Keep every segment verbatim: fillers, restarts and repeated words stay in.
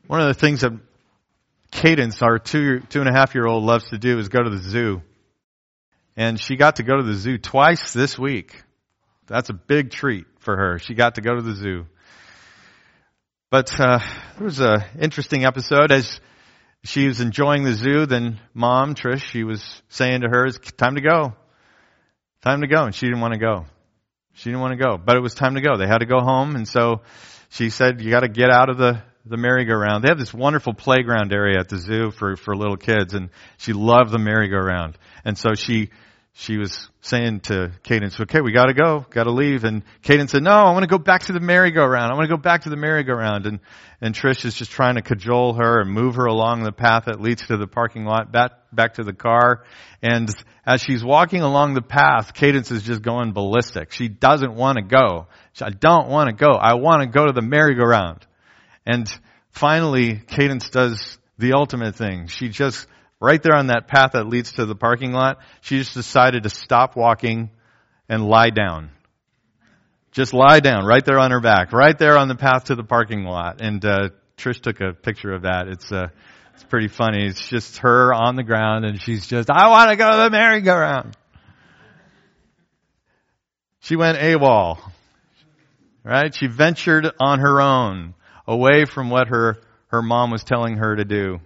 One of the things that Cadence, our two, two and a half year old, loves to do is go to the zoo. And she got to go to the zoo twice this week. That's a big treat for her. She got to go to the zoo. But uh, there was an interesting episode. As she was enjoying the zoo, then Mom, Trish, she was saying to her, it's time to go. Time to go. And she didn't want to go. She didn't want to go. But it was time to go. They had to go home. And so she said, you got to get out of the the merry-go-round. They have this wonderful playground area at the zoo for, for little kids, and she loved the merry-go-round. And so she she was saying to Cadence, okay, we got to go, got to leave. And Cadence said, no, I want to go back to the merry-go-round. I want to go back to the merry-go-round. And and Trish is just trying to cajole her and move her along the path that leads to the parking lot, back back to the car. And as she's walking along the path, Cadence is just going ballistic. She doesn't want to go. I don't want to go. I want to go to the merry-go-round. And finally, Cadence does the ultimate thing. She just, right there on that path that leads to the parking lot, she just decided to stop walking and lie down. Just lie down right there on her back, right there on the path to the parking lot. And uh, Trish took a picture of that. It's uh, it's pretty funny. It's just her on the ground, and she's just, I want to go to the merry-go-round. She went AWOL, right? She ventured on her own, away from what her, her mom was telling her to do.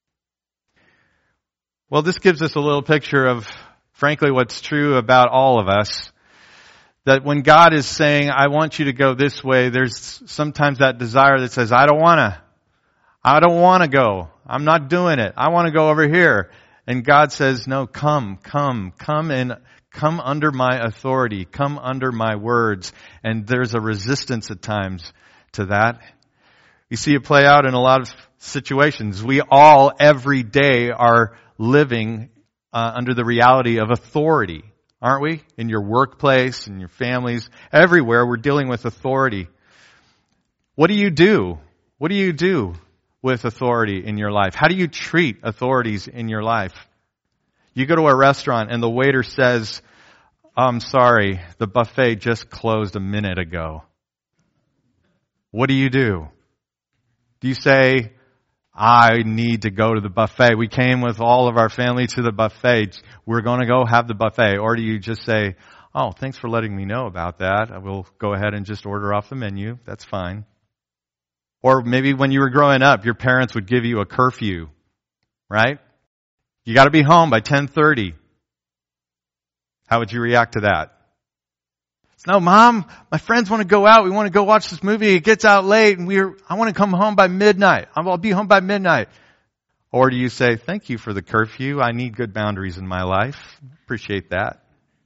Well, this gives us a little picture of, frankly, what's true about all of us. That when God is saying, I want you to go this way, there's sometimes that desire that says, I don't want to. I don't want to go. I'm not doing it. I want to go over here. And God says, no, come, come, come and come under my authority. Come under my words. And there's a resistance at times to that. You see it play out in a lot of situations. We all, every day, are living uh, under the reality of authority, aren't we? In your workplace, in your families, everywhere, we're dealing with authority. What do you do? What do you do with authority in your life? How do you treat authorities in your life? You go to a restaurant and the waiter says, I'm sorry, the buffet just closed a minute ago. What do you do? Do you say, I need to go to the buffet? We came with all of our family to the buffet. We're going to go have the buffet. Or do you just say, oh, thanks for letting me know about that. I will go ahead and just order off the menu. That's fine. Or maybe when you were growing up, your parents would give you a curfew, right? You got to be home by ten thirty. How would you react to that? No, Mom, my friends want to go out. We want to go watch this movie. It gets out late and we're, I want to come home by midnight. I'll be home by midnight. Or do you say, thank you for the curfew. I need good boundaries in my life. Appreciate that.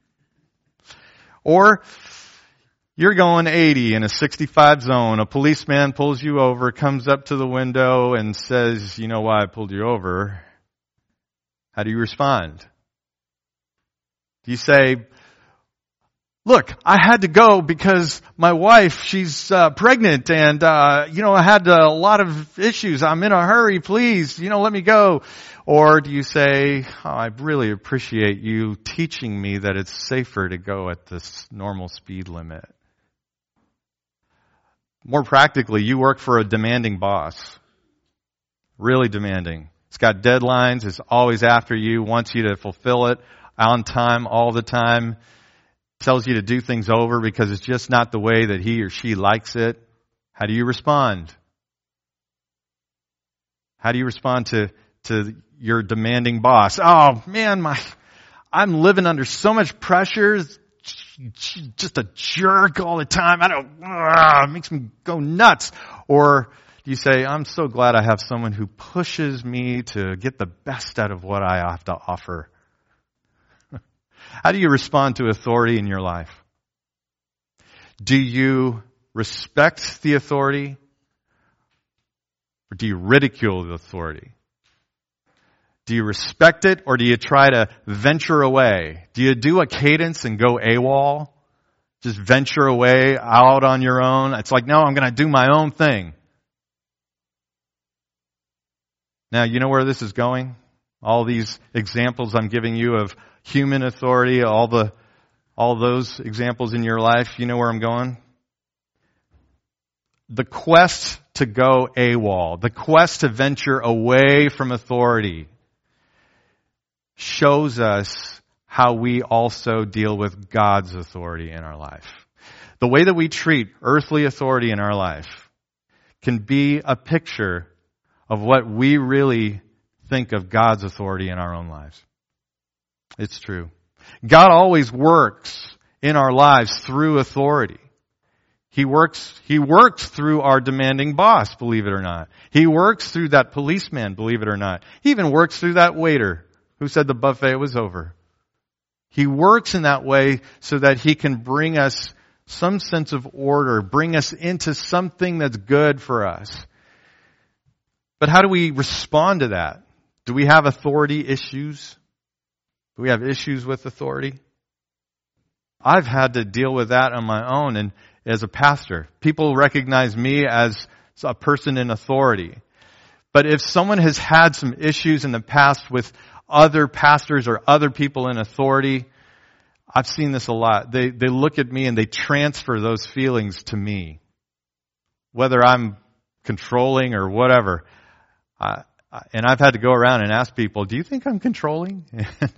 Or you're going eighty in a sixty-five zone. A policeman pulls you over, comes up to the window and says, you know why I pulled you over? How do you respond? Do you say, look, I had to go because my wife, she's uh, pregnant and, uh, you know, I had uh, a lot of issues. I'm in a hurry. Please, you know, let me go. Or do you say, oh, I really appreciate you teaching me that it's safer to go at this normal speed limit. More practically, you work for a demanding boss. Really demanding. It's got deadlines. It's always after you, wants you to fulfill it on time, all the time. Tells you to do things over because it's just not the way that he or she likes it. How do you respond? How do you respond to, to your demanding boss? Oh man, my, I'm living under so much pressure. Just a jerk all the time. I don't, uh, it makes me go nuts. Or do you say, I'm so glad I have someone who pushes me to get the best out of what I have to offer? How do you respond to authority in your life? Do you respect the authority? Or do you ridicule the authority? Do you respect it or do you try to venture away? Do you do a Cadence and go AWOL? Just venture away out on your own? It's like, no, I'm going to do my own thing. Now, you know where this is going? All these examples I'm giving you of human authority, all the, all those examples in your life, you know where I'm going? the quest to go AWOL, the quest to venture away from authority, shows us how we also deal with God's authority in our life. The way that we treat earthly authority in our life can be a picture of what we really think of God's authority in our own lives. It's true. God always works in our lives through authority. He works, He works through our demanding boss, believe it or not. He works through that policeman, believe it or not. He even works through that waiter who said the buffet was over. He works in that way so that He can bring us some sense of order, bring us into something that's good for us. But how do we respond to that? Do we have authority issues? Do we have issues with authority? I've had to deal with that on my own and as a pastor. People recognize me as a person in authority. But if someone has had some issues in the past with other pastors or other people in authority, I've seen this a lot. They they look at me and they transfer those feelings to me. Whether I'm controlling or whatever. Uh, and I've had to go around and ask people, do you think I'm controlling?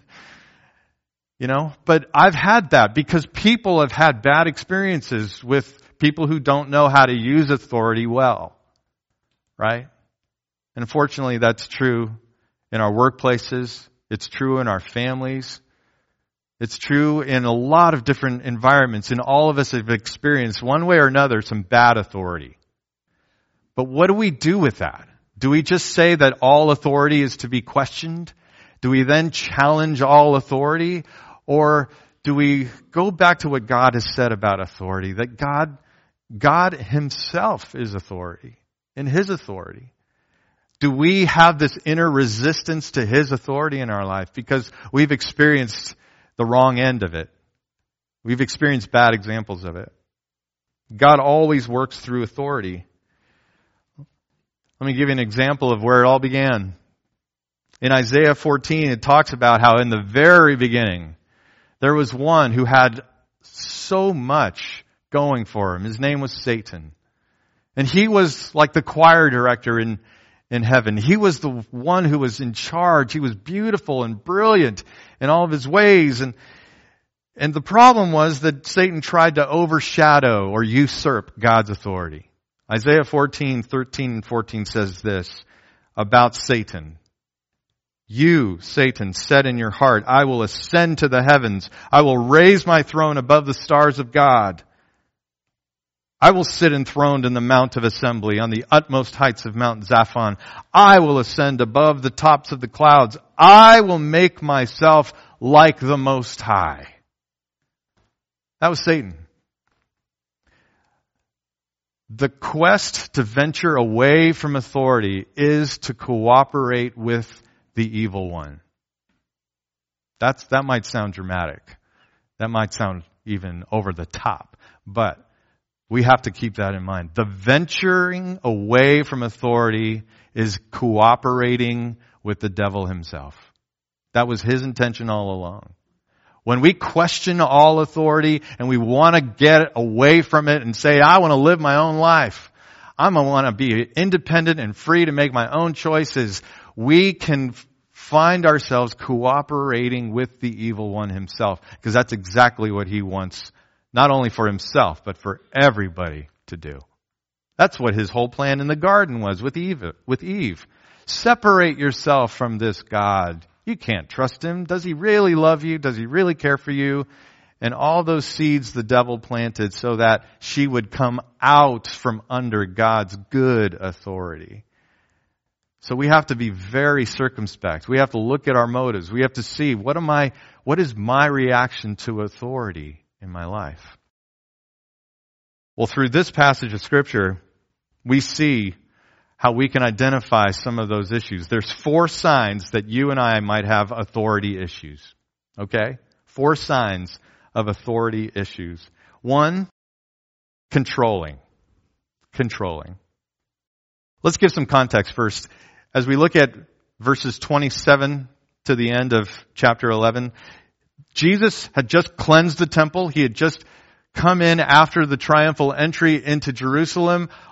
You know, but I've had that because people have had bad experiences with people who don't know how to use authority well. Right? And unfortunately, that's true in our workplaces. It's true in our families. It's true in a lot of different environments. And all of us have experienced one way or another some bad authority. But what do we do with that? Do we just say that all authority is to be questioned? Do we then challenge all authority? Or do we go back to what God has said about authority? That God, God Himself is authority, in His authority. Do we have this inner resistance to His authority in our life because we've experienced the wrong end of it? We've experienced bad examples of it. God always works through authority. Let me give you an example of where it all began. In Isaiah fourteen, it talks about how in the very beginning, there was one who had so much going for him. His name was Satan. And he was like the choir director in, in heaven. He was the one who was in charge. He was beautiful and brilliant in all of his ways. And, and the problem was that Satan tried to overshadow or usurp God's authority. Isaiah fourteen, thirteen and fourteen says this about Satan. You, Satan, said in your heart, I will ascend to the heavens. I will raise my throne above the stars of God. I will sit enthroned in the mount of assembly on the utmost heights of Mount Zaphon. I will ascend above the tops of the clouds. I will make myself like the Most High. That was Satan. The quest to venture away from authority is to cooperate with the evil one. That's, that might sound dramatic. That might sound even over the top. But we have to keep that in mind. The venturing away from authority is cooperating with the devil himself. That was his intention all along. When we question all authority and we want to get away from it and say, I want to live my own life. I want to be independent and free to make my own choices. We can find ourselves cooperating with the evil one himself, because that's exactly what he wants, not only for himself, but for everybody to do. That's what his whole plan in the garden was with Eve. With Eve. Separate yourself from this God. You can't trust him. Does he really love you? Does he really care for you? And all those seeds the devil planted so that she would come out from under God's good authority. So we have to be very circumspect. We have to look at our motives. We have to see, what am I, what is my reaction to authority in my life? Well, through this passage of Scripture, we see how we can identify some of those issues. There's four signs that you and I might have authority issues. Okay? Four signs of authority issues. One, controlling. Controlling. Let's give some context first. As we look at verses twenty-seven to the end of chapter eleven, Jesus had just cleansed the temple. He had just come in after the triumphal entry into Jerusalem.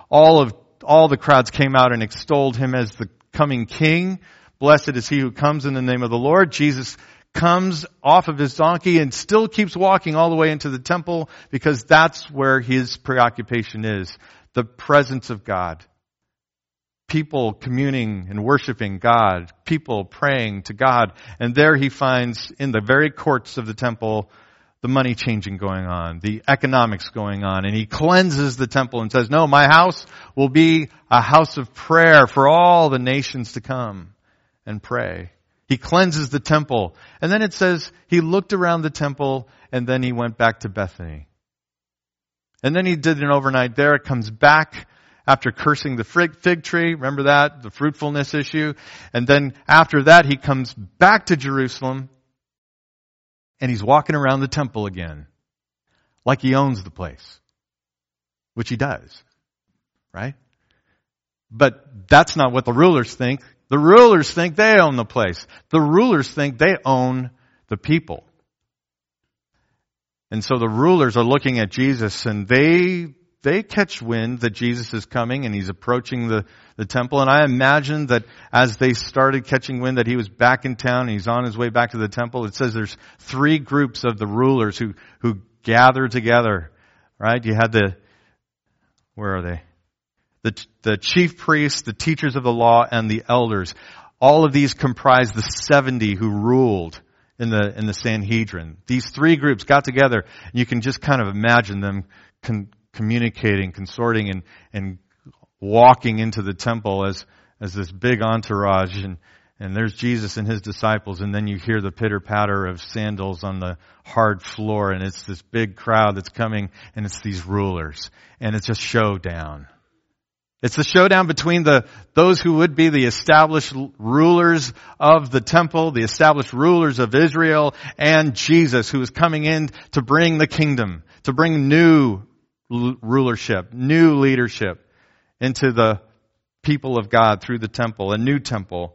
all of, all the crowds came out and extolled him as the coming king. Blessed is he who comes in the name of the Lord. Jesus comes off of his donkey and still keeps walking all the way into the temple because that's where his preoccupation is. The presence of God. People communing and worshiping God. People praying to God. And there he finds in the very courts of the temple the money changing going on, the economics going on. And he cleanses the temple and says, no, my house will be a house of prayer for all the nations to come and pray. He cleanses the temple. And then it says he looked around the temple and then he went back to Bethany. And then he did an overnight there. It comes back after cursing the fig tree. Remember that? The fruitfulness issue. And then after that, he comes back to Jerusalem and he's walking around the temple again. Like he owns the place. Which he does. Right? But that's not what the rulers think. The rulers think they own the place. The rulers think they own the people. And so the rulers are looking at Jesus and they they catch wind that Jesus is coming and he's approaching the, the temple. And I imagine that as they started catching wind that he was back in town and he's on his way back to the temple, it says there's three groups of the rulers who, who gather together. Right? You had the, where are they? The, the chief priests, the teachers of the law, and the elders. All of these comprise the seventy who ruled in the in the Sanhedrin. These three groups got together, and you can just kind of imagine them con- communicating, consorting, and and walking into the temple as as this big entourage. And and there's Jesus and his disciples, and then you hear the pitter patter of sandals on the hard floor, and it's this big crowd that's coming, and it's these rulers, and it's a showdown. It's the showdown between the those who would be the established rulers of the temple, the established rulers of Israel, and Jesus, who is coming in to bring the kingdom, to bring new rulership, new leadership into the people of God through the temple, a new temple.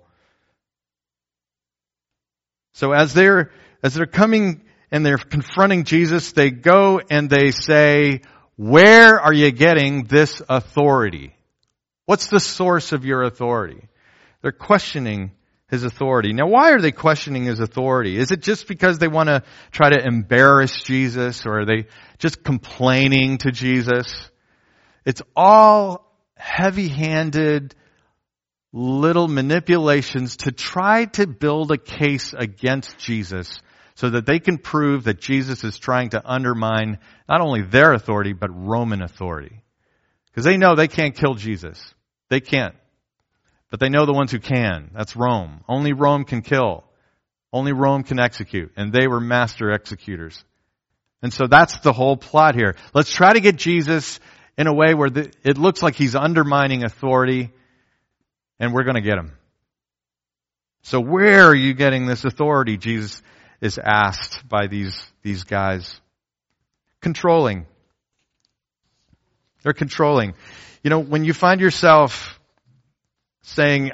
So as they're as they're coming and they're confronting Jesus, they go and they say, "Where are you getting this authority? What's the source of your authority?" They're questioning his authority. Now, why are they questioning his authority? Is it just because they want to try to embarrass Jesus, or are they just complaining to Jesus? It's all heavy-handed little manipulations to try to build a case against Jesus so that they can prove that Jesus is trying to undermine not only their authority, but Roman authority. Because they know they can't kill Jesus. They can't. But they know the ones who can. That's Rome. Only Rome can kill. Only Rome can execute. And they were master executors. And so that's the whole plot here. Let's try to get Jesus in a way where the, it looks like he's undermining authority, and we're going to get him. So where are you getting this authority? Jesus is asked by these, these guys. Controlling. They're controlling. You know, when you find yourself saying,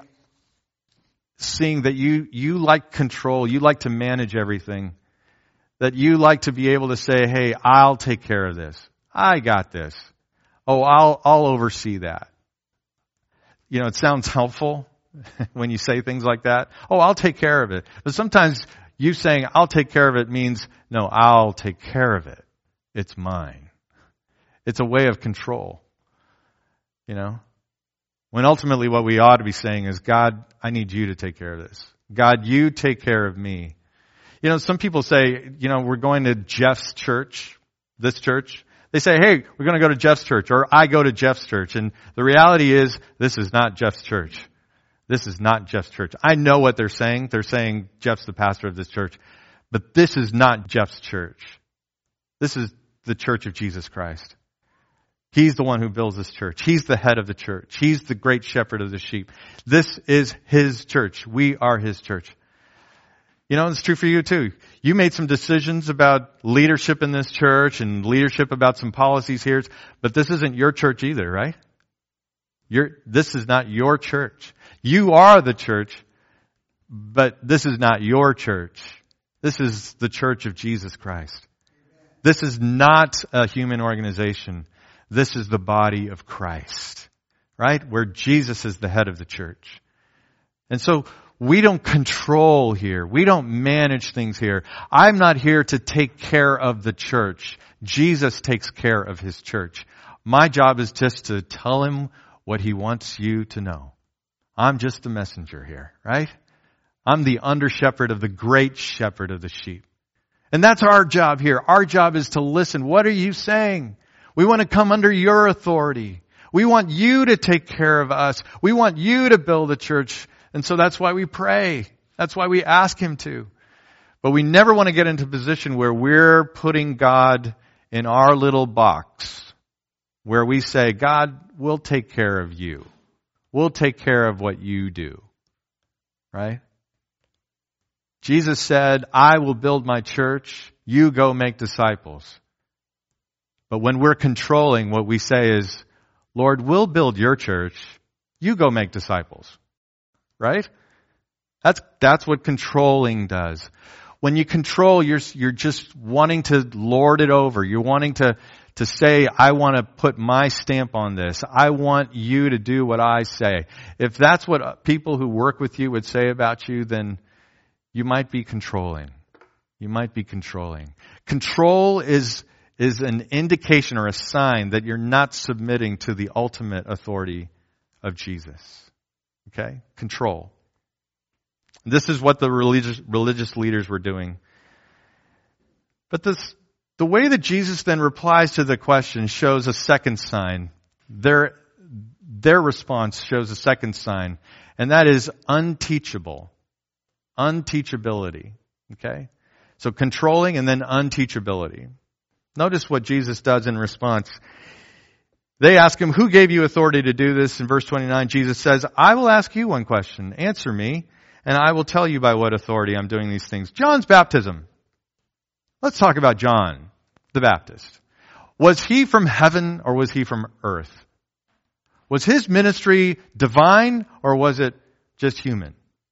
seeing that you, you like control, you like to manage everything, that you like to be able to say, hey, I'll take care of this. I got this. Oh, I'll, I'll oversee that. You know, it sounds helpful when you say things like that. Oh, I'll take care of it. But sometimes you saying, I'll take care of it means, no, I'll take care of it. It's mine. It's a way of control. You know? When ultimately what we ought to be saying is, God, I need you to take care of this. God, you take care of me. You know, some people say, you know, we're going to Jeff's church, this church. They say, hey, we're going to go to Jeff's church, or I go to Jeff's church. And the reality is, this is not Jeff's church. This is not Jeff's church. I know what they're saying. They're saying Jeff's the pastor of this church. But this is not Jeff's church. This is the church of Jesus Christ. He's the one who builds this church. He's the head of the church. He's the great shepherd of the sheep. This is his church. We are his church. You know, it's true for you too. You made some decisions about leadership in this church and leadership about some policies here, but this isn't your church either, right? You're, this is not your church. You are the church, but this is not your church. This is the church of Jesus Christ. This is not a human organization. This is the body of Christ. right? Where Jesus is the head of the church. And so we don't control here. We don't manage things here. I'm not here to take care of the church. Jesus takes care of his church. My job is just to tell him what he wants you to know. I'm just the messenger here, right? I'm the under shepherd of the great shepherd of the sheep. And that's our job here. Our job is to listen. What are you saying? We want to come under your authority. We want you to take care of us. We want you to build a church. And so that's why we pray. That's why we ask him to. But we never want to get into a position where we're putting God in our little box, where we say, God, we'll take care of you. We'll take care of what you do. Right? Jesus said, I will build my church. You go make disciples. But when we're controlling, what we say is, Lord, we'll build your church. You go make disciples. Right? That's, that's what controlling does. When you control, you're, you're just wanting to lord it over. You're wanting to, to say, I want to put my stamp on this. I want you to do what I say. If that's what people who work with you would say about you, then you might be controlling. You might be controlling. Control is, is an indication or a sign that you're not submitting to the ultimate authority of Jesus. Okay? Control. This is what the religious, religious leaders were doing. But this, the way that Jesus then replies to the question shows a second sign. Their, their response shows a second sign, and that is unteachable. Unteachability. Okay? So controlling and then unteachability. Notice what Jesus does in response. They ask him, who gave you authority to do this? In verse twenty-nine, Jesus says, I will ask you one question. Answer me, and I will tell you by what authority I'm doing these things. John's baptism. Let's talk about John the Baptist. Was he from heaven or was he from earth? Was his ministry divine or was it just human?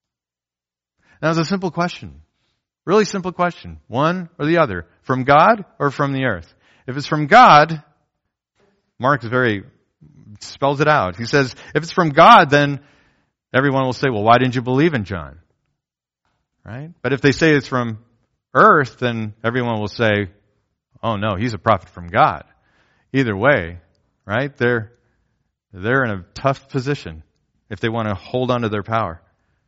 That was a simple question. Really simple question. One or the other. From God or from the earth? If it's from God, Mark is very, spells it out. He says, if it's from God, then everyone will say, well, why didn't you believe in John? Right? But if they say it's from earth, then everyone will say, oh no, he's a prophet from God. Either way, right? They're, they're in a tough position if they want to hold on to their power.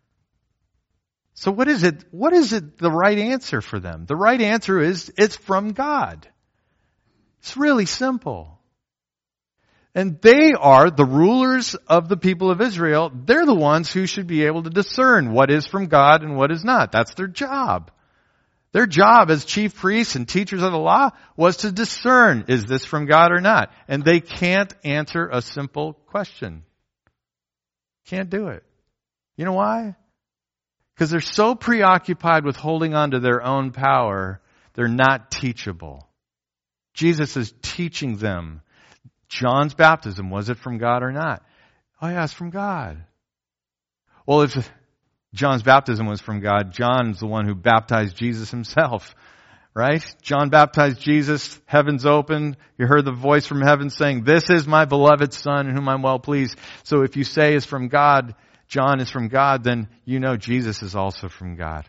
So what is it, what is it the right answer for them? The right answer is, it's from God. It's really simple. And they are the rulers of the people of Israel. They're the ones who should be able to discern what is from God and what is not. That's their job. Their job as chief priests and teachers of the law was to discern, is this from God or not? And they can't answer a simple question. Can't do it. You know why? Because they're so preoccupied with holding on to their own power, they're not teachable. Jesus is teaching them. John's baptism, was it from God or not? Oh yeah, it's from God. Well, if John's baptism was from God, John's the one who baptized Jesus himself, right? John baptized Jesus, heavens opened, you heard the voice from heaven saying, this is my beloved Son in whom I'm well pleased. So if you say it's from God, John is from God, then you know Jesus is also from God.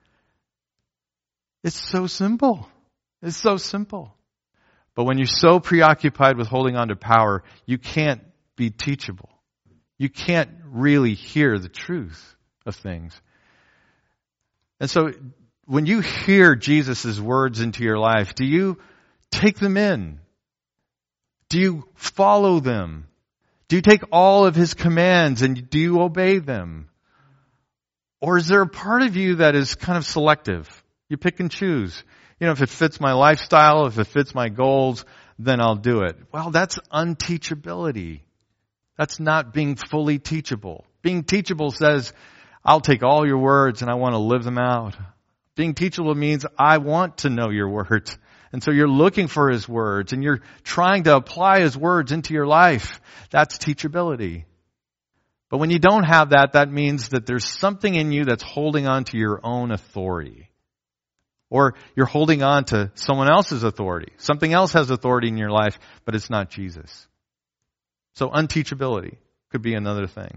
It's so simple. It's so simple. But when you're so preoccupied with holding on to power, you can't be teachable. You can't really hear the truth of things. And so when you hear Jesus' words into your life, do you take them in? Do you follow them? Do you take all of his commands and do you obey them? Or is there a part of you that is kind of selective? You pick and choose. You know, if it fits my lifestyle, if it fits my goals, then I'll do it. Well, that's unteachability. That's not being fully teachable. Being teachable says, I'll take all your words and I want to live them out. Being teachable means I want to know your words. And so you're looking for his words and you're trying to apply his words into your life. That's teachability. But when you don't have that, that means that there's something in you that's holding on to your own authority. Or you're holding on to someone else's authority. Something else has authority in your life, but it's not Jesus. So unteachability, Could be another thing.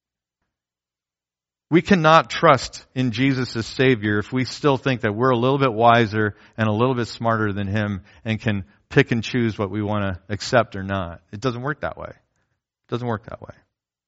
We cannot trust in Jesus as Savior if we still think that we're a little bit wiser and a little bit smarter than Him and can pick and choose what we want to accept or not. It doesn't work that way. It doesn't work that way.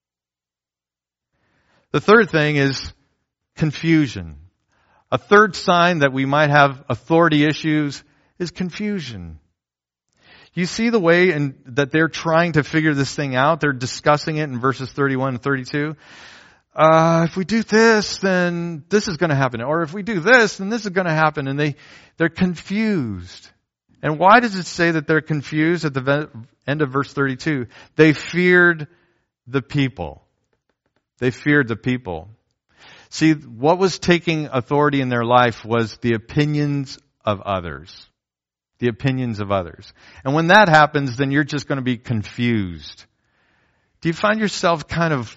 The third thing is confusion. A third sign that we might have authority issues is confusion. You see the way in, that they're trying to figure this thing out? They're discussing it in verses thirty-one and thirty-two. Uh, if we do this, then this is going to happen. Or if we do this, then this is going to happen. And they, they're confused. And why does it say that they're confused at the end of verse thirty-two? They feared the people. They feared the people. See, what was taking authority in their life was the opinions of others. The opinions of others. And when that happens, then you're just going to be confused. Do you find yourself kind of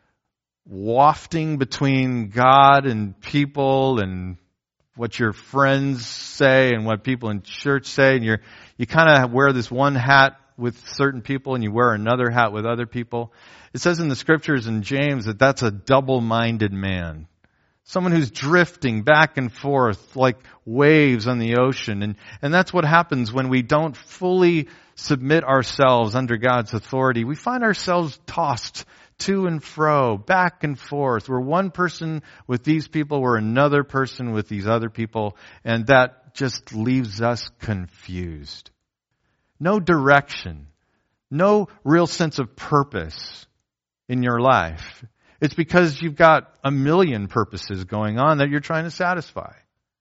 wafting between God and people and what your friends say and what people in church say, and you're you kind of wear this one hat with certain people and you wear another hat with other people? It says in the scriptures in James that that's a double-minded man. Someone who's drifting back and forth like waves on the ocean. And, and that's what happens when we don't fully submit ourselves under God's authority. We find ourselves tossed to and fro, back and forth. We're one person with these people, we're another person with these other people, and that just leaves us confused. No direction, no real sense of purpose in your life. It's because you've got a million purposes going on that you're trying to satisfy.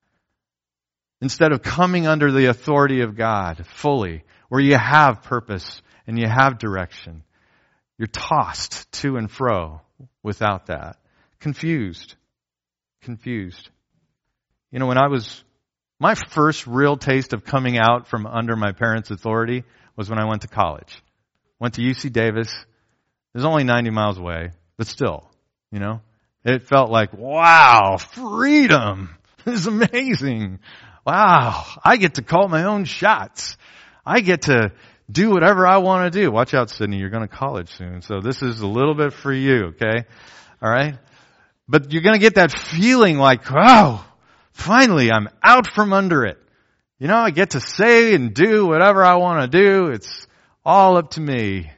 Instead of coming under the authority of God fully, where you have purpose and you have direction. You're tossed to and fro without that. Confused. Confused. You know, when I was, my first real taste of coming out from under my parents' authority was when I went to college. Went to U C Davis. It was only ninety miles away, but still, you know, it felt like, wow, freedom. This is amazing. Wow, I get to call my own shots. I get to do whatever I want to do. Watch out, Sydney. You're going to college soon. So this is a little bit for you, okay? All right? But you're going to get that feeling like, wow, finally I'm out from under it. You know, I get to say and do whatever I want to do. It's all up to me.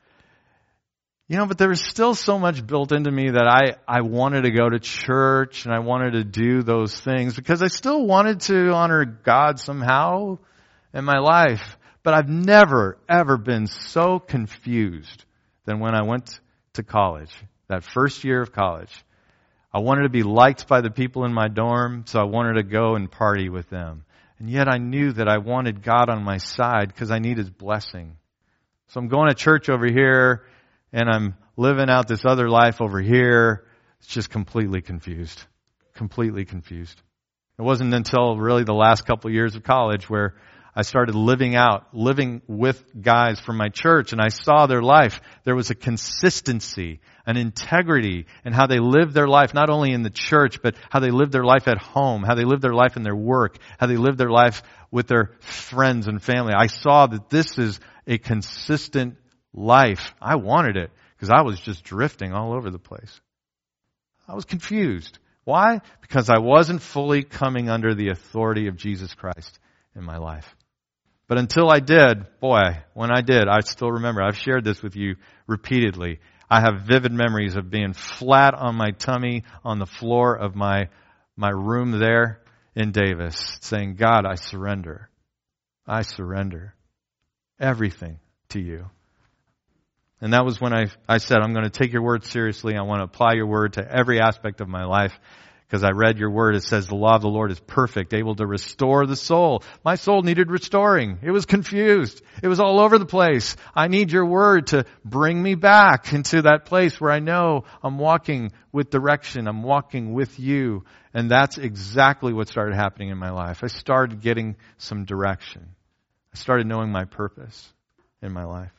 You know, but there was still so much built into me that I, I wanted to go to church and I wanted to do those things because I still wanted to honor God somehow in my life. But I've never, ever been so confused than when I went to college, that first year of college. I wanted to be liked by the people in my dorm, so I wanted to go and party with them. And yet I knew that I wanted God on my side because I need His blessing. So I'm going to church over here, and I'm living out this other life over here. It's just completely confused. Completely confused. It wasn't until really the last couple of years of college where I started living out, living with guys from my church, and I saw their life. There was a consistency, an integrity in how they lived their life, not only in the church, but how they lived their life at home, how they lived their life in their work, how they lived their life with their friends and family. I saw that this is a consistent life. I wanted it because I was just drifting all over the place. I was confused. Why? Because I wasn't fully coming under the authority of Jesus Christ in my life. But until I did, boy, when I did, I still remember. I've shared this with you repeatedly. I have vivid memories of being flat on my tummy on the floor of my my room there in Davis, saying, God, I surrender. I surrender everything to you. And that was when I, I said, I'm going to take your word seriously. I want to apply your word to every aspect of my life. Because I read your word, it says the law of the Lord is perfect, able to restore the soul. My soul needed restoring. It was confused. It was all over the place. I need your word to bring me back into that place where I know I'm walking with direction. I'm walking with you. And that's exactly what started happening in my life. I started getting some direction. I started knowing my purpose in my life.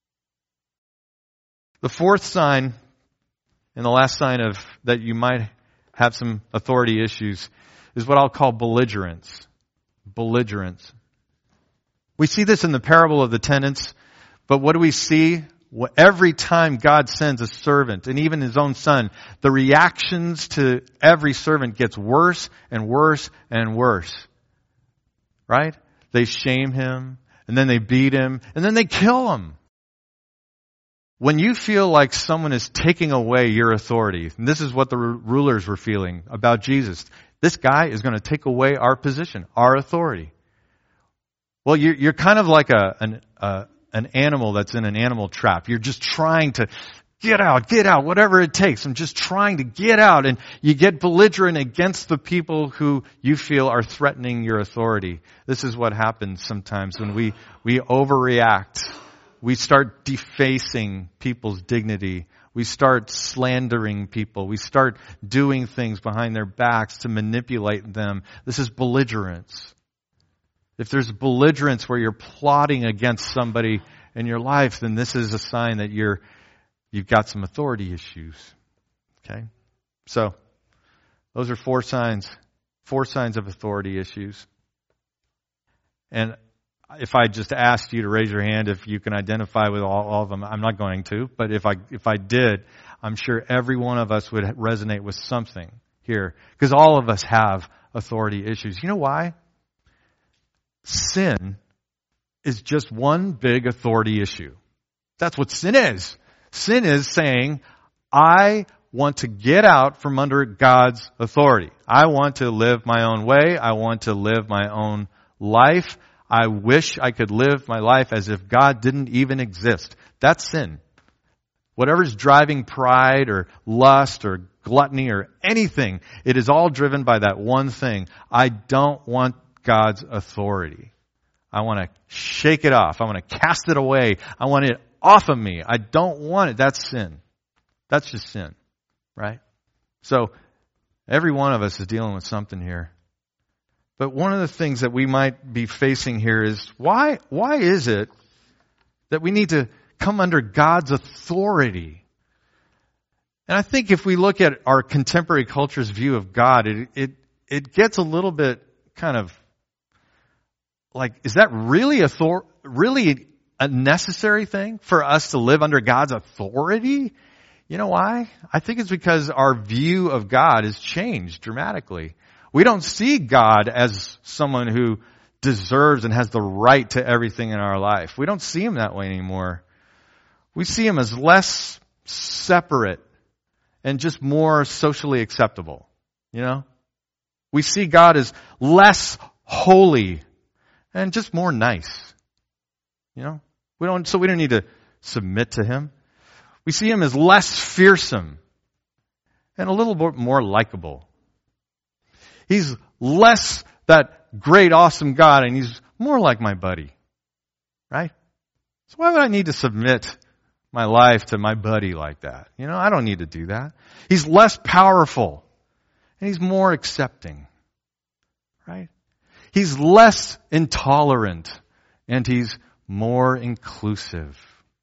The fourth sign, and the last sign of that you might have some authority issues, is what I'll call belligerence. Belligerence. We see this in the parable of the tenants, but what do we see Every time God sends a servant, and even his own son, the reactions to every servant gets worse and worse and worse. Right? They shame him, and then they beat him, and then they kill him. When you feel like someone is taking away your authority, and this is what the rulers were feeling about Jesus, this guy is going to take away our position, our authority. Well, you're, you're kind of like a, an, uh, an animal that's in an animal trap. You're just trying to get out, get out, whatever it takes. I'm just trying to get out. And you get belligerent against the people who you feel are threatening your authority. This is what happens sometimes when we, we overreact. We start defacing people's dignity. We start slandering people. We start doing things behind their backs to manipulate them. This is belligerence. If there's belligerence where you're plotting against somebody in your life, then this is a sign that you're, you've got some authority issues. Okay? So, those are four signs. Four signs of authority issues. And if I just asked you to raise your hand if you can identify with all, all of them, I'm not going to, but if I if I did, I'm sure every one of us would resonate with something here. Because all of us have authority issues. You know why? Sin is just one big authority issue. That's what sin is. Sin is saying, I want to get out from under God's authority. I want to live my own way. I want to live my own life. I wish I could live my life as if God didn't even exist. That's sin. Whatever's driving pride or lust or gluttony or anything, it is all driven by that one thing. I don't want God's authority. I want to shake it off. I want to cast it away. I want it off of me. I don't want it. That's sin. That's just sin, right? So every one of us is dealing with something here. But one of the things that we might be facing here is why, why is it that we need to come under God's authority? And I think if we look at our contemporary culture's view of God, it, it, it gets a little bit kind of like, is that really author- really a necessary thing for us to live under God's authority? You know why? I think it's because our view of God has changed dramatically. We don't see God as someone who deserves and has the right to everything in our life. We don't see Him that way anymore. We see Him as less separate and just more socially acceptable. You know? We see God as less holy and just more nice. You know? We don't, so we don't need to submit to Him. We see Him as less fearsome and a little bit more likable. He's less that great, awesome God, and He's more like my buddy. Right? So why would I need to submit my life to my buddy like that? You know, I don't need to do that. He's less powerful, and He's more accepting. Right? He's less intolerant, and He's more inclusive.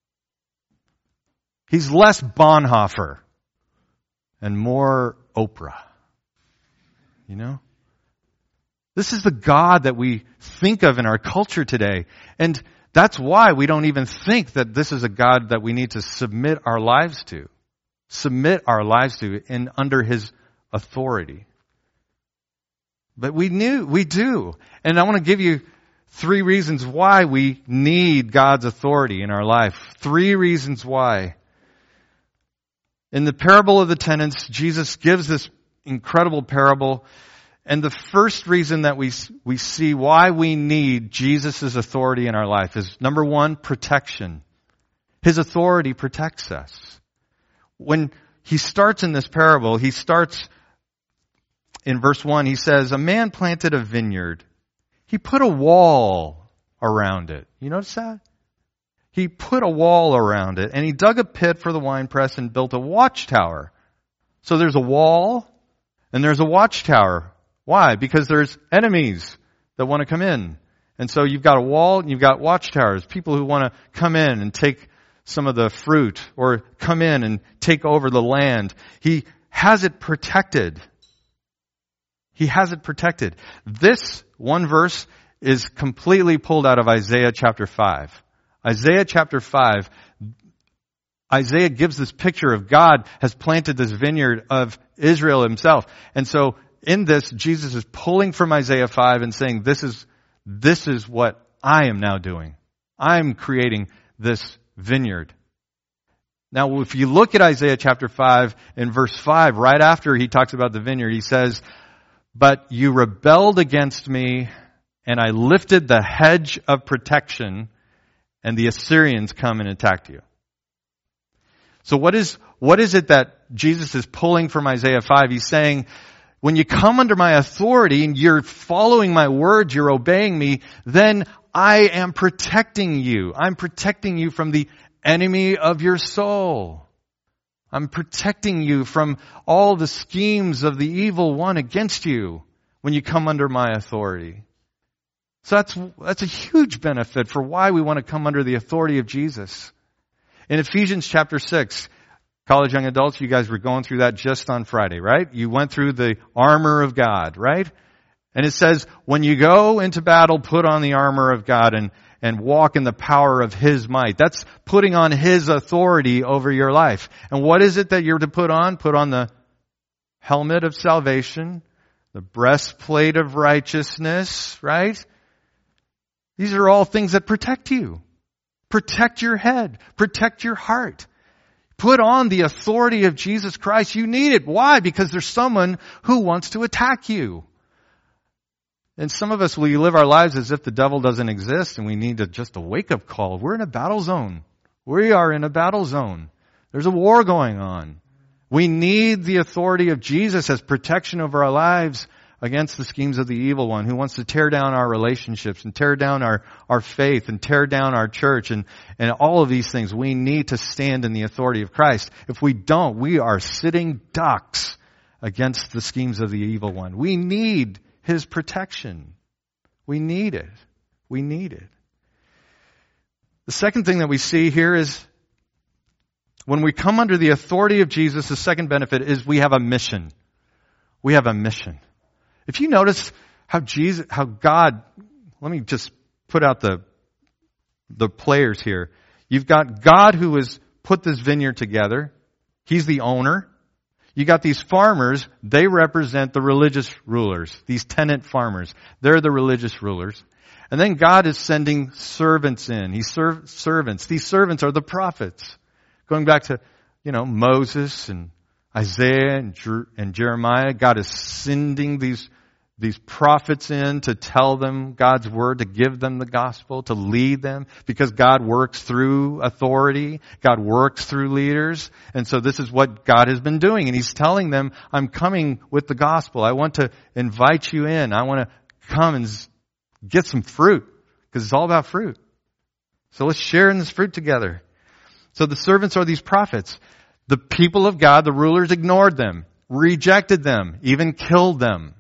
He's less Bonhoeffer, and more Oprah. You know? This is the God that we think of in our culture today. And that's why we don't even think that this is a God that we need to submit our lives to. Submit our lives to in under His authority. But we knew, we do. And I want to give you three reasons why we need God's authority in our life. Three reasons why. In the parable of the tenants, Jesus gives this incredible parable. And the first reason that we we see why we need Jesus' authority in our life is, number one, protection. His authority protects us. When he starts in this parable, he starts in verse one, he says, a man planted a vineyard. He put a wall around it. You notice that? He put a wall around it, and he dug a pit for the winepress and built a watchtower. So there's a wall, and there's a watchtower. Why? Because there's enemies that want to come in. And so you've got a wall and you've got watchtowers. People who want to come in and take some of the fruit or come in and take over the land. He has it protected. He has it protected. This one verse is completely pulled out of Isaiah chapter five. Isaiah chapter five, Isaiah gives this picture of God has planted this vineyard of Israel himself. And so in this, Jesus is pulling from Isaiah five and saying, this is, this is what I am now doing. I'm creating this vineyard. Now, if you look at Isaiah chapter five in verse five, right after he talks about the vineyard, he says, but you rebelled against me, and I lifted the hedge of protection, and the Assyrians come and attacked you. So what is, what is it that Jesus is pulling from Isaiah five? He's saying, when you come under my authority and you're following my words, you're obeying me, then I am protecting you. I'm protecting you from the enemy of your soul. I'm protecting you from all the schemes of the evil one against you when you come under my authority. So that's, that's a huge benefit for why we want to come under the authority of Jesus. In Ephesians chapter six, college young adults, you guys were going through that just on Friday, right? You went through the armor of God, right? And it says, when you go into battle, put on the armor of God and, and walk in the power of His might. That's putting on His authority over your life. And what is it that you're to put on? Put on the helmet of salvation, the breastplate of righteousness, right? These are all things that protect you. Protect your head. Protect your heart. Put on the authority of Jesus Christ. You need it. Why? Because there's someone who wants to attack you. And some of us, we live our lives as if the devil doesn't exist and we need to just a wake-up call. We're in a battle zone. We are in a battle zone. There's a war going on. We need the authority of Jesus as protection over our lives against the schemes of the evil one who wants to tear down our relationships and tear down our, our faith and tear down our church and, and all of these things. We need to stand in the authority of Christ. If we don't, we are sitting ducks against the schemes of the evil one. We need His protection. We need it. We need it. The second thing that we see here is when we come under the authority of Jesus, the second benefit is we have a mission. We have a mission. If you notice how Jesus, how God, let me just put out the, the players here. You've got God who has put this vineyard together. He's the owner. You got these farmers. They represent the religious rulers, these tenant farmers. They're the religious rulers. And then God is sending servants in. He serve servants. These servants are the prophets. Going back to, you know, Moses and Isaiah and, Jer- and Jeremiah, God is sending these, these prophets in to tell them God's word, to give them the gospel, to lead them, because God works through authority. God works through leaders. And so this is what God has been doing. And He's telling them, I'm coming with the gospel. I want to invite you in. I want to come and get some fruit, because it's all about fruit. So let's share in this fruit together. So the servants are these prophets. The people of God, the rulers, ignored them, rejected them, even killed them.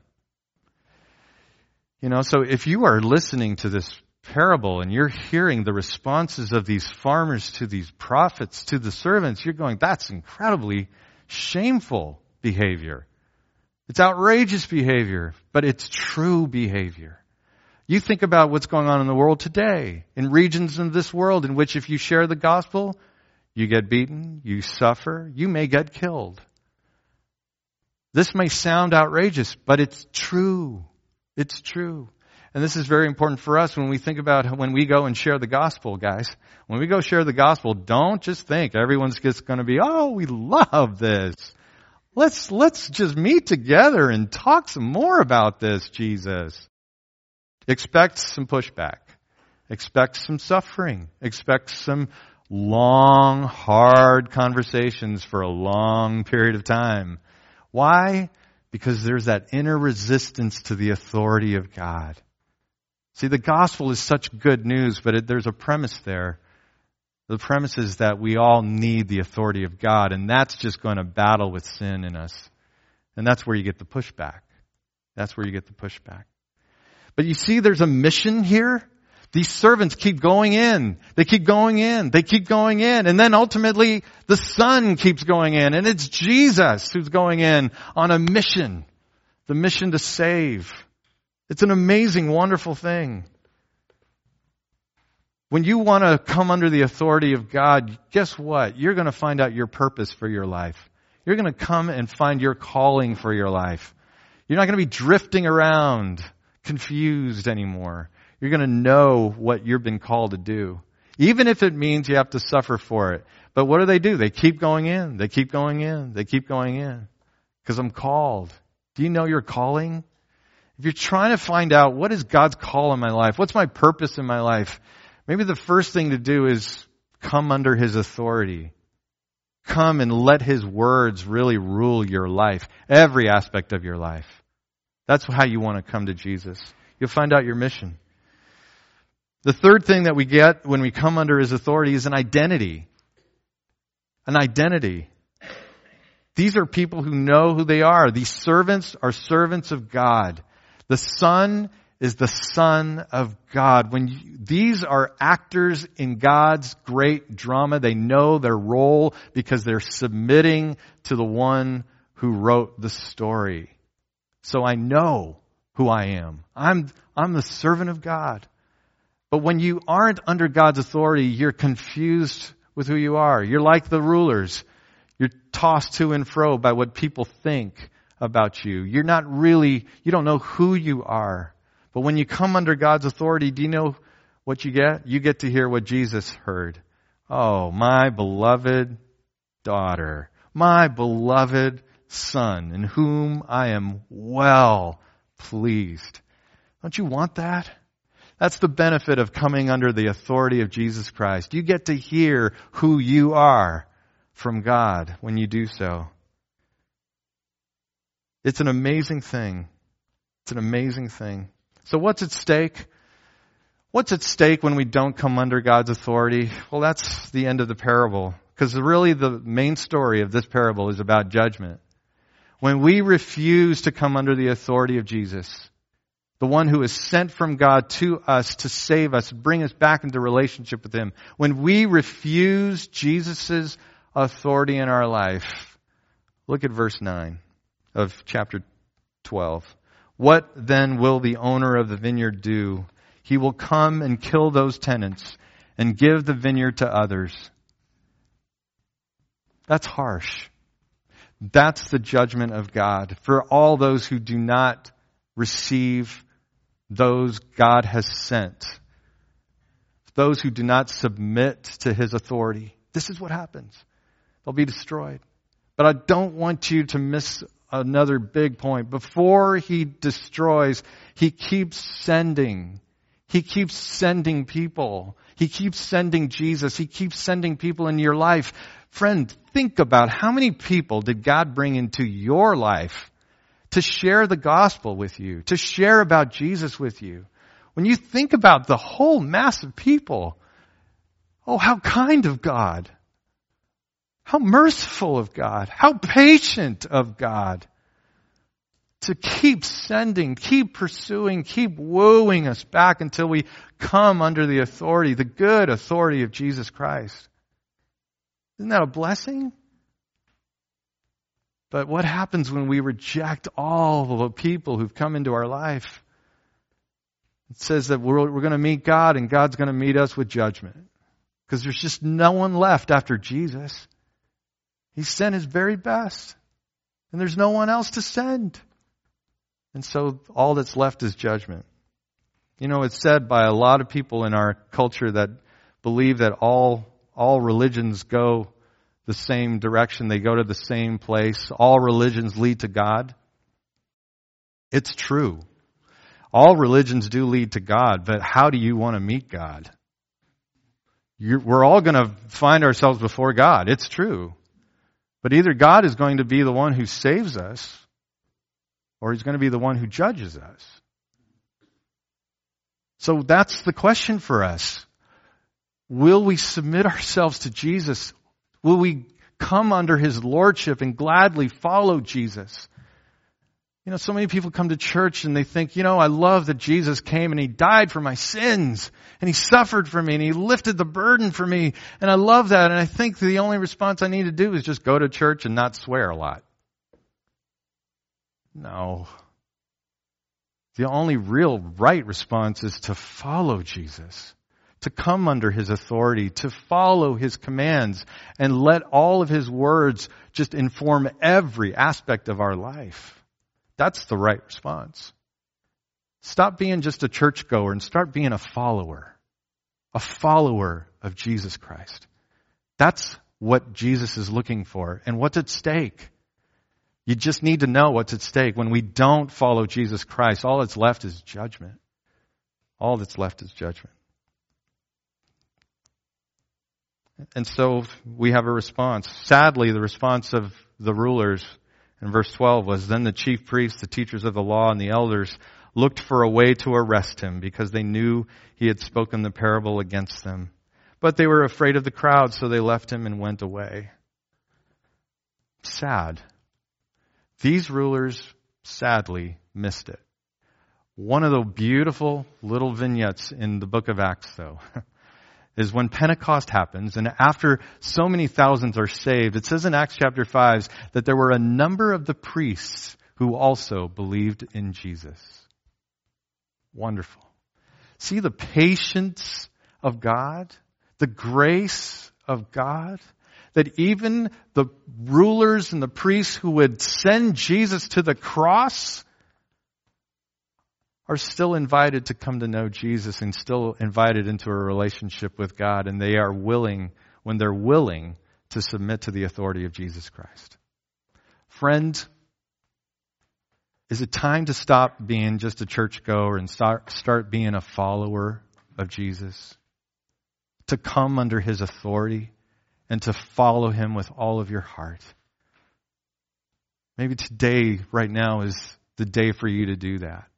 You know, so if you are listening to this parable and you're hearing the responses of these farmers to these prophets, to the servants, you're going, that's incredibly shameful behavior. It's outrageous behavior, but it's true behavior. You think about what's going on in the world today, in regions of this world in which if you share the gospel, you get beaten, you suffer, you may get killed. This may sound outrageous, but it's true. It's true. And this is very important for us when we think about when we go and share the gospel, guys. When we go share the gospel, don't just think everyone's just going to be, oh, we love this. Let's, let's just meet together and talk some more about this, Jesus. Expect some pushback. Expect some suffering. Expect some long, hard conversations for a long period of time. Why? Because there's that inner resistance to the authority of God. See, the gospel is such good news, but it, there's a premise there. The premise is that we all need the authority of God, and that's just going to battle with sin in us. And that's where you get the pushback. That's where you get the pushback. But you see, there's a mission here. These servants keep going in. They keep going in. They keep going in. And then ultimately, the Son keeps going in. And it's Jesus who's going in on a mission. The mission to save. It's an amazing, wonderful thing. When you want to come under the authority of God, guess what? You're going to find out your purpose for your life. You're going to come and find your calling for your life. You're not going to be drifting around, confused anymore. You're going to know what you've been called to do, even if it means you have to suffer for it. But what do they do? They keep going in. They keep going in. They keep going in. Because I'm called. Do you know your calling? If you're trying to find out what is God's call in my life, what's my purpose in my life, maybe the first thing to do is come under His authority. Come and let His words really rule your life, every aspect of your life. That's how you want to come to Jesus. You'll find out your mission. The third thing that we get when we come under His authority is an identity. An identity. These are people who know who they are. These servants are servants of God. The Son is the Son of God. When you, these are actors in God's great drama, they know their role because they're submitting to the one who wrote the story. So I know who I am. I'm, I'm the servant of God. But when you aren't under God's authority, you're confused with who you are. You're like the rulers. You're tossed to and fro by what people think about you. You're not really, you don't know who you are. But when you come under God's authority, do you know what you get? You get to hear what Jesus heard. Oh, my beloved daughter, my beloved Son, in whom I am well pleased. Don't you want that? That's the benefit of coming under the authority of Jesus Christ. You get to hear who you are from God when you do so. It's an amazing thing. It's an amazing thing. So what's at stake? What's at stake when we don't come under God's authority? Well, that's the end of the parable. Because really the main story of this parable is about judgment. When we refuse to come under the authority of Jesus, the one who is sent from God to us to save us, bring us back into relationship with Him. When we refuse Jesus' authority in our life, look at verse nine of chapter twelve. What then will the owner of the vineyard do? He will come and kill those tenants and give the vineyard to others. That's harsh. That's the judgment of God for all those who do not receive those God has sent. Those who do not submit to His authority. This is what happens. They'll be destroyed. But I don't want you to miss another big point. Before He destroys, He keeps sending. He keeps sending people. He keeps sending Jesus. He keeps sending people in your life. Friend, think about how many people did God bring into your life to share the gospel with you, to share about Jesus with you. When you think about the whole mass of people, oh, how kind of God. How merciful of God. How patient of God. To keep sending, keep pursuing, keep wooing us back until we come under the authority, the good authority of Jesus Christ. Isn't that a blessing? But what happens when we reject all the people who've come into our life? It says that we're, we're going to meet God and God's going to meet us with judgment. Because there's just no one left after Jesus. He sent His very best. And there's no one else to send. And so all that's left is judgment. You know, it's said by a lot of people in our culture that believe that all, all religions go the same direction. They go to the same place. All religions lead to God. It's true. All religions do lead to God, but how do you want to meet God? You're, we're all going to find ourselves before God. It's true. But either God is going to be the one who saves us, or He's going to be the one who judges us. So that's the question for us. Will we submit ourselves to Jesus? Will we come under His lordship and gladly follow Jesus? You know, so many people come to church and they think, you know, I love that Jesus came and He died for my sins and He suffered for me and He lifted the burden for me. And I love that. And I think the only response I need to do is just go to church and not swear a lot. No. The only real right response is to follow Jesus, to come under His authority, to follow His commands, and let all of His words just inform every aspect of our life. That's the right response. Stop being just a churchgoer and start being a follower. A follower of Jesus Christ. That's what Jesus is looking for. And what's at stake? You just need to know what's at stake. When we don't follow Jesus Christ, all that's left is judgment. All that's left is judgment. And so we have a response. Sadly, the response of the rulers in verse twelve was, then the chief priests, the teachers of the law, and the elders looked for a way to arrest him because they knew he had spoken the parable against them. But they were afraid of the crowd, so they left him and went away. Sad. These rulers, sadly, missed it. One of the beautiful little vignettes in the book of Acts, though, is when Pentecost happens, and after so many thousands are saved, it says in Acts chapter five that there were a number of the priests who also believed in Jesus. Wonderful. See the patience of God, the grace of God, that even the rulers and the priests who would send Jesus to the cross are still invited to come to know Jesus and still invited into a relationship with God. And they are willing, when they're willing, to submit to the authority of Jesus Christ. Friend, is it time to stop being just a churchgoer and start, start being a follower of Jesus? To come under His authority and to follow Him with all of your heart? Maybe today, right now, is the day for you to do that.